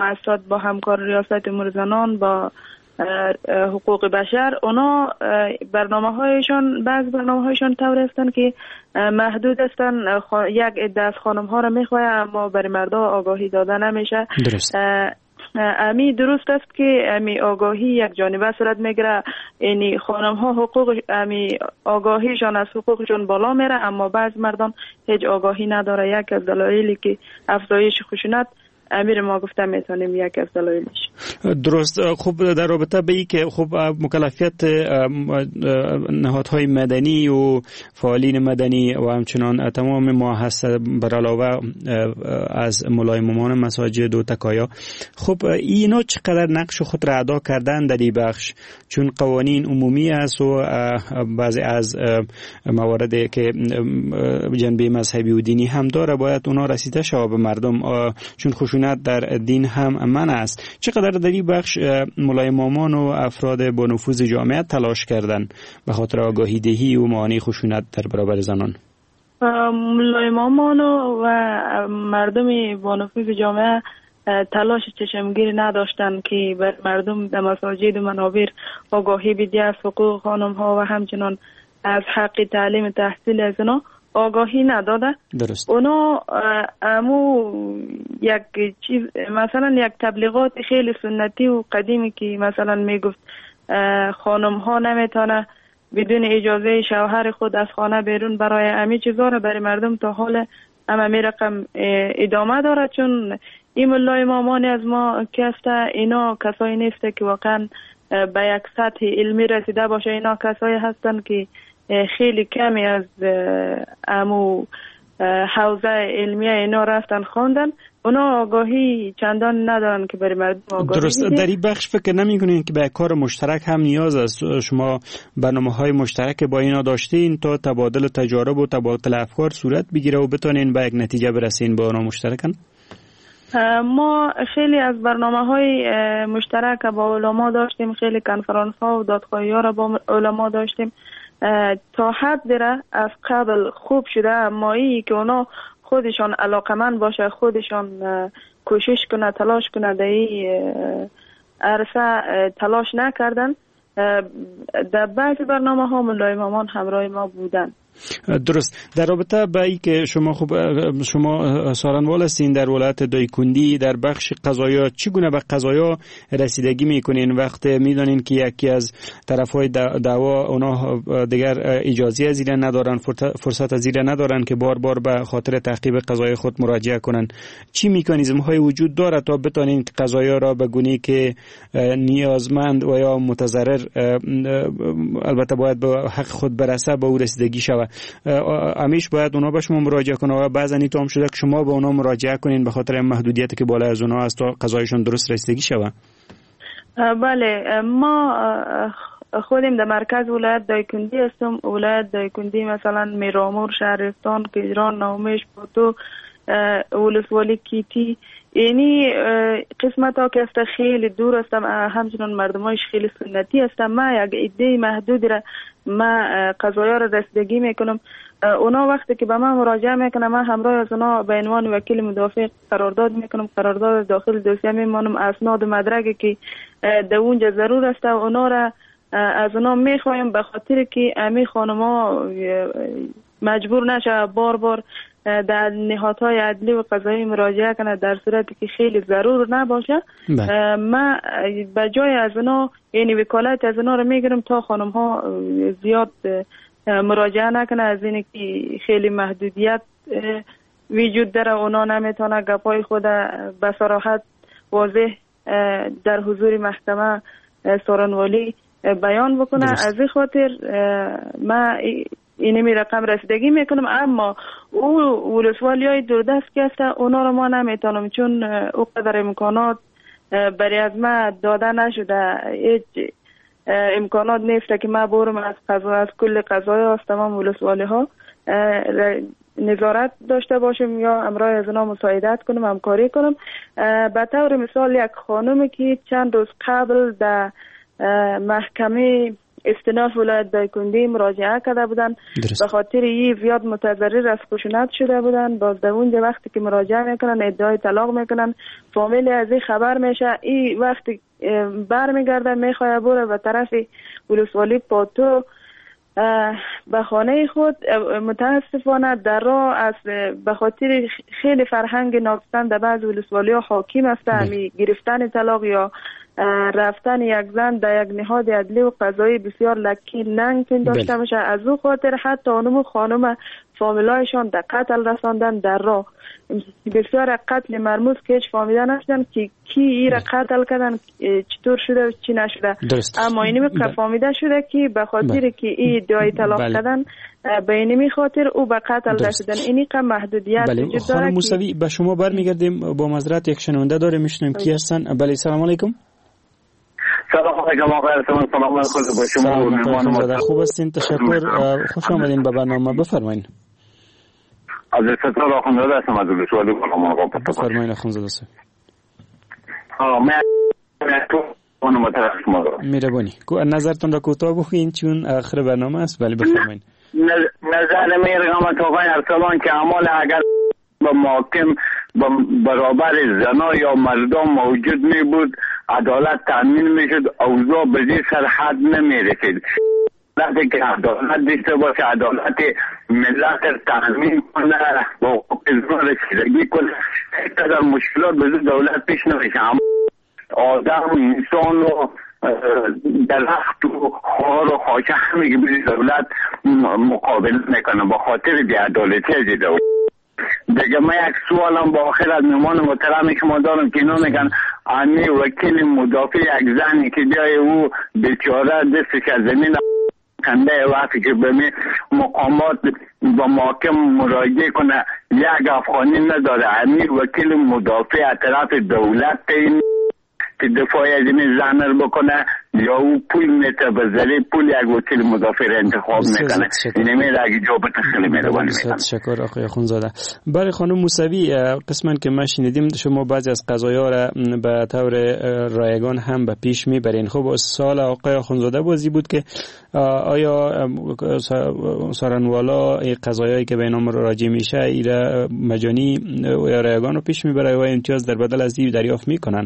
مؤسسات با همکار ریاست امور زنان با حقوق بشر، اونا برنامه‌هایشان بعض برنامه‌هایشان طور هستند که محدود هستند. یک عده از خانم‌ها را می‌خواهد اما برای مردها آگاهی داده نمیشه. درست. امی درست است که امی آگاهی یک جانبه صورت میگیره، یعنی خانم‌ها حقوق امی آگاهیشان از حقوقشون بالا میره اما بعض مردان هیچ آگاهی نداره. یک از دلایلی که افزایش خشونت امیر ما گفتم میتونیم یک از دلایلش. درست. خب در رابطه به این که خب مکلفیت نهادهای مدنی و فعالین مدنی و همچنان تمام مؤسسات بر علاوه از ملایممان مساجد و تکایا، خب اینا چقدر نقش خود را ادا کردن در این بخش؟ چون قوانین عمومی است و بعضی از مواردی که جنبه مذهبی و دینی هم داره باید اونا رسیده شود به مردم، چون خشونت در دین هم امن است. چقدر در این بخش ملایمامان و افراد با نفوذ جامعه تلاش کردن به خاطر آگاهی دهی و معانی خشونت در برابر زنان؟ ملایمامان و مردم با نفوذ جامعه تلاش چشمگیر نداشتن که بر مردم در مساجد و منابر آگاهی بدهند از حقوق خانم ها و همچنان از حق تعلیم تحصیل از اینا آگاهی نداده. درست. اونا یک چیز مثلا یک تبلیغات خیلی سنتی و قدیمی که مثلا میگفت خانم ها نمیتونه بدون اجازه شوهر خود از خانه بیرون برای امی چیزا را برای مردم تا حال امی رقم ادامه داره. چون این ملای مامانی از ما کسته اینا کسایی نیسته که واقعا به یک سطح علمی رسیده باشه. اینا کسایی هستن که خیلی کمی از امو حوزه علمیه اینا رفتن خواندن، اونا آگاهی چندان ندارن که برای مردم آگاهی درست. در این بخش فکر نمی‌کنین که به کار مشترک هم نیاز است؟ شما برنامه‌های مشترک با اینا داشتین تا تبادل تجارب و تبادل افکار صورت بگیره و بتونین به یک نتیجه برسین با اونا مشترکن؟ ما خیلی از برنامه‌های مشترک با علما داشتیم، خیلی کنفرانس‌ها و دادخواهی‌ها را با علما داشتیم. تا حد دیره از قبل خوب شده، اما ای که اونا خودشان علاقمند باشه، خودشان کوشش کنه، تلاش کنه، در این عرصه تلاش نکردن. در بعضی برنامه ها ملایمامان همراه ما بودن. درست. در رابطه با این که شما سارنوال هستین در ولایت دایکندی، در بخش قضایا چگونه به قضایا رسیدگی میکنین وقتی میدونین که یکی از طرفهای دعوا اونا دیگر اجازه از این ندارن، فرصت از این ندارن که بار بار به خاطر تعقیب قضای خود مراجعه کنن؟ چی مکانیزم های وجود داره تا بتونین قضایا را به گونه‌ای که نیازمند و یا متضرر البته باید به حق خود برسه به او رسیدگی شود؟ همیشه باید اونا به شما مراجعه کنن و بعضا این هم شده که شما به اونا مراجعه کنین به خاطر محدودیتی که بالای از اونا است تا قضایشون درست رسیدگی شود؟ بله، ما خودم در مرکز ولایت دایکندی هستم. ولایت دایکندی مثلا میرامور، شهرستان، کیجران، نومیش، باتو، ولسوالی کیتی، یعنی قسمت ها که است خیلی دور هستم، همچنان مردمایش خیلی سنتی هستم. ما یک ایده محدودی را ما قضایا را رسیدگی میکنم. اونا وقتی که به من مراجعه میکنم من همراه از اونا به عنوان وکیل مدافع قرارداد میکنم. قرارداد داخل دوسیه میمانم، اسناد و مدرکی که در اونجا ضرور است اونا را از اونا میخوایم به خاطر که امی خانما مجبور نشه بار بار در نهادهای عدلی و قضایی مراجعه کنه در صورتی که خیلی ضرور نباشه. ما به جای از اونا یعنی وکالت از اونا رو میگیرم تا خانم ها زیاد مراجعه نکنه، از اینه که خیلی محدودیت وجود داره، اونا نمیتونه گپای خود به صراحت واضح در حضور محکمه سارنوالی بیان بکنه. از این خاطر ما اینمی رقم رسیدگی میکنم. اما او ولسوالی های دوردست که هست اونا رو ما نمیتونم، چون او قدر امکانات برای از ما داده نشده. هیچ امکانات نیست که ما برم از کل قضای از تمام ولسوالی ها نظارت داشته باشم یا امرای از اونا مساعدت کنم، همکاری کنم. به طور مثال یک خانومی که چند روز قبل در محکمه استناف ولایت دایکندی مراجعه کرده بودن. به خاطر این زیاد متضرر از خشونت شده بودن. باز در اونجا وقتی که مراجعه میکنن ادعای طلاق میکنن، فامیل از این خبر میشه. این وقتی برمیگردن میخواه بره به طرف ولسوالی پاتو به خانه خود، متاسفانه در راه از به خاطر خیلی فرهنگ ناپسند در بعض ولسوالی ها حاکم است، همی گرفتن طلاق یا رفتن یک زن در یک نهاد عدلی و قضایی بسیار لکی ننگ داشته میشه. از او خاطر حتی اونمو خانم فامیلایشان در قتل رساندن در راه. بسیار قتل مرموز که هیچ فامیده نشدن که کی ای را قتل کردن، چطور شده و چی نشده. اما اینمی که فامیده شده که به خاطر که ای دعای طلاق کردن به اینمی خاطر او به قتل رسیدن. اینی که محدودیت وجود داره. خانم موسوی به شما برمیگردیم. با معذرت یک شنونده داره میشنویم کی هستن. بله سلام علیکم. سلام علیکم آقای ارسلان. سلام علیکم با شما و مهمان. خوب هستین؟ تشکر. خوش آمدین به برنامه. بفرمایید. از ستاره آخونزاده هستم از ولسوالی کلام. بفرمایید آخونزاده صاحب. مهربانی. نظرتون را کوتاه بخوین چون آخر برنامه است. بله بفرمایید. نظر میرم تا آقای ارسلان که اعمال اگر با محاکم برابر زنا یا مردم موجود می بود، عدالت تامین می شد، اوضاع به این سرحد نمی رسید. وقتی که عدالت داشته باشه، عدالت ملت تامین کنه و حقوق رسیدگی کنه، اینقدر مشکلات به دولت پیش نمیشه. آدم انسان و درخت و خار و خاشه همه به دولت مقابل میکنه با خاطر بی‌عدالتی از دولت. دیگه من یک سوالم با آخر از مهمان محترمی که ما دارم که اینا میگن امی وکیل مدافع یک زنی که جای او بیچاره دستش از زمین کنده، وقتی که به مقامات با محاکم مراجعه کنه یک افغانی نداره. امی وکیل مدافع از طرف دولت که دفاع از این زن رو بکنه یا او پول میته به ذریعه پول یک وکیل مدافع رو انتخاب میکنه. نمیره اگه جوابت خیلی مهربانی میکنم. تشکر آقای اخونزاده. برای خانم موسوی قسماً که ما شنیدیم شما بعضی از قضایا را به طور رایگان هم به پیش میبرین. خب سوال آقای اخونزاده بازی بود که آیا سارنوالا قضایایی که به اینا راجع میشه ایرا مجانی یا رایگان رو پیش میبره و امتیاز در بدل از این دریافت میکنن؟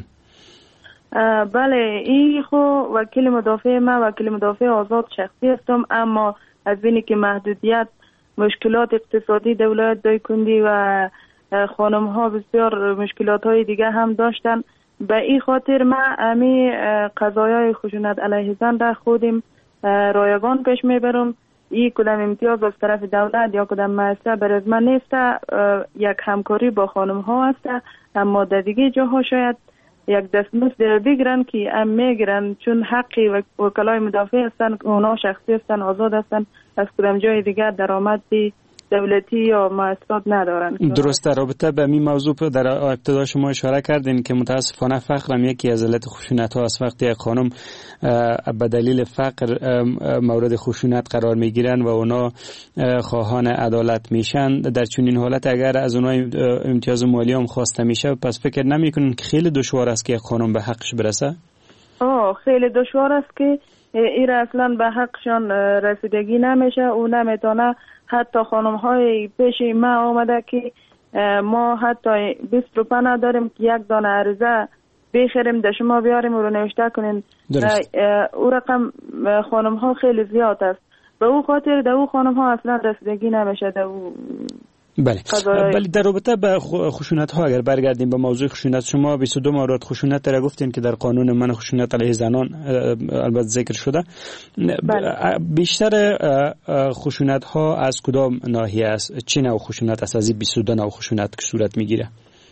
بله، این خو وکیل مدافع ما وکیل مدافع آزاد شخصی هستم، اما از بینی که محدودیت مشکلات اقتصادی دولت دایکندی و خانم ها بسیار مشکلات های دیگه هم داشتن، به این خاطر ما امی قضایای خشونت علیه زن را خودیم رایگان پیش میبرم. این کدام امتیاز از طرف دولت یا کدام مؤسسه برای من نیست، یک همکاری با خانم ها است. اما در دیگه جاها شاید یک دستمزد بگیرن که ام میگیرن چون حقی وکلای مدافع هستن، اونا شخصی هستن، آزاد هستن، از کدام جای دیگر درآمدی دولتی یا مؤسسات ندارن. درست. در رابطه به این موضوع در ابتدا شما اشاره کردین که متاسفانه فقر هم یکی از علت خشونت ها است. وقتی یک خانم به دلیل فقر مورد خشونت قرار میگیرن و اونا خواهان عدالت میشن، در چنین حالت اگر از اونا امتیاز مالی هم خواسته میشه، پس فکر نمیکنین که خیلی دشوار است که یک خانم به حقش برسه؟ خیلی دشوار است که این اصلا به حقشان رسیدگی نمیشه. او نمیتونه. حتی خانم های پیش ما آمده که ما حتی 20 روپه نداریم که یک دانه عرضه بخریم در شما بیاریم و رو نوشته کنین. او رقم خانم ها خیلی زیاد است. به او خاطر در او خانم ها اصلا رسیدگی نمیشه در او. بله. در رابطه با خشونت ها اگر برگردیم به موضوع خشونت، شما 22 مورد خشونت را گفتین که در قانون من خشونت علیه زنان البته ذکر شده. بله. بیشتر خشونت ها از کدام ناحیه است؟ چه نوع خشونت است از این 22 نوع خشونت که صورت میگیره؟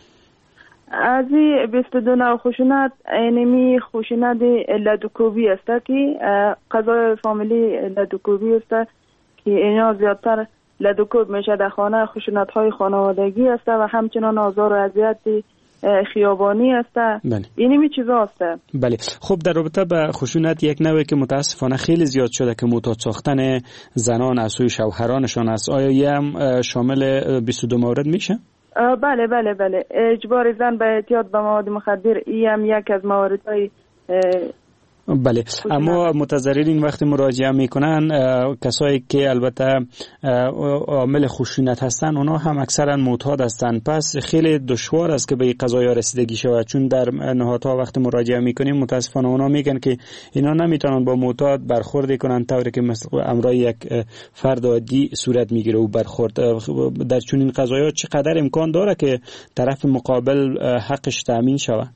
از این 22 نوع خشونت اینمی خشونت لدوکوبی است که قضای فامیلی لدوکوبی است که اینا زیادتر لدوکوب میشه در خانه. خشونت های خانوادگی است و همچنان آزار و اذیت خیابانی است. اینمی چیزا است. بله. خب در رابطه با خشونت یک نوعی که متاسفانه خیلی زیاد شده که معتاد ساختن زنان از سوی شوهرانشان است. آیا یه هم شامل 22 مورد میشه؟ بله بله بله. اجبار زن به اعتیاد به مواد مخدر این هم یک از مواردهای بله، اما متضررین وقتی مراجعه میکنن کسایی که البته عامل خشونت هستن اونا هم اکثرا معتاد هستن، پس خیلی دشوار است که به این قضایا رسیدگی شود، چون در نهادها وقتی مراجعه میکنیم متاسفانه اونا میگن که اینا نمیتونن با معتاد برخورد کنن طوری که مثل امرای یک فرد عادی صورت میگیره و برخورد. در چون این قضایا چقدر امکان داره که طرف مقابل حقش تامین شود؟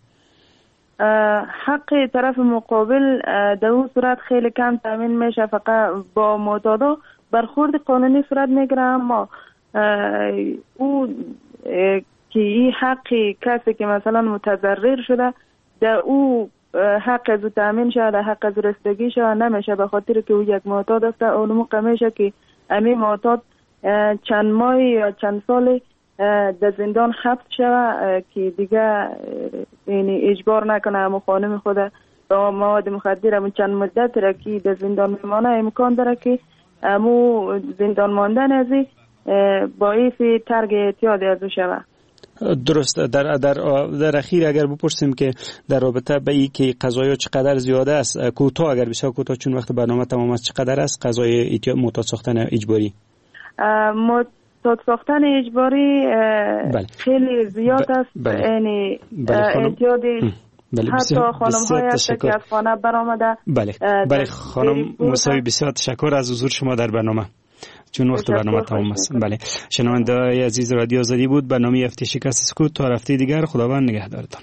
حق طرف مقابل در اون صورت خیلی کم تامین میشه، فقط با معتادا برخورد قانونی صورت میگیره، اما او که این حق کسی که مثلا متضرر شده در او حق از تامین شده، حق از رسیدگی شده نمیشه، به خاطر که او یک معتاد است. اون موقع میشه که امی معتاد چند ماه یا چند سال در زندان حبس شود که دیگه یعنی اجبار نکنه همون خانم خود با مواد مخدر همون چند مدت را که در زندان میمانه امکان داره که همون زندان ماندن ازی باعث ترک اعتیاد از او شود. درست. در اخیر اگر بپرسیم که در رابطه به این که قضایا چقدر زیاده است، کوتاه اگر بسیار کوتاه چون وقت برنامه تمام است، چقدر است قضای معتاد ساختن اجباری؟ معتاد ساختن اجباری خیلی زیاد است، یعنی اعتیاد حتی خانم های هست که از خانه برآمده. بله خانم موسوی بسیار تشکر از حضور شما در برنامه، چون وقت برنامه تمام است. بله، شنونده عزیز رادیو آزادی بود، برنامه هفته شکست سکوت تا هفته دیگر. خداوند نگهدارتان.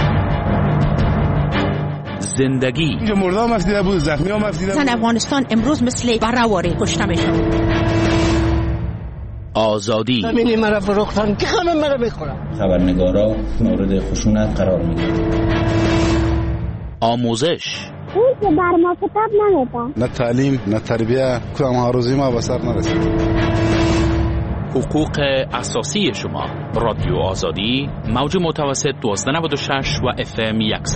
زندگی اینجا مردا مفیده بود، زخمی ها مفیده بود. افغانستان امروز مثل برآوری کشته میشن. آزادی همینی مرا فروختن که همه مرا میخورن. خبرنگارا مورد خشونت قرار میگیرن. آموزش اون که بر ما کتاب نمیدن، نه تعلیم نه تربیه، کدام هاروزی ما به سر نرسید. حقوق اساسی شما. رادیو آزادی، موج متوسط 1296 و FM 100.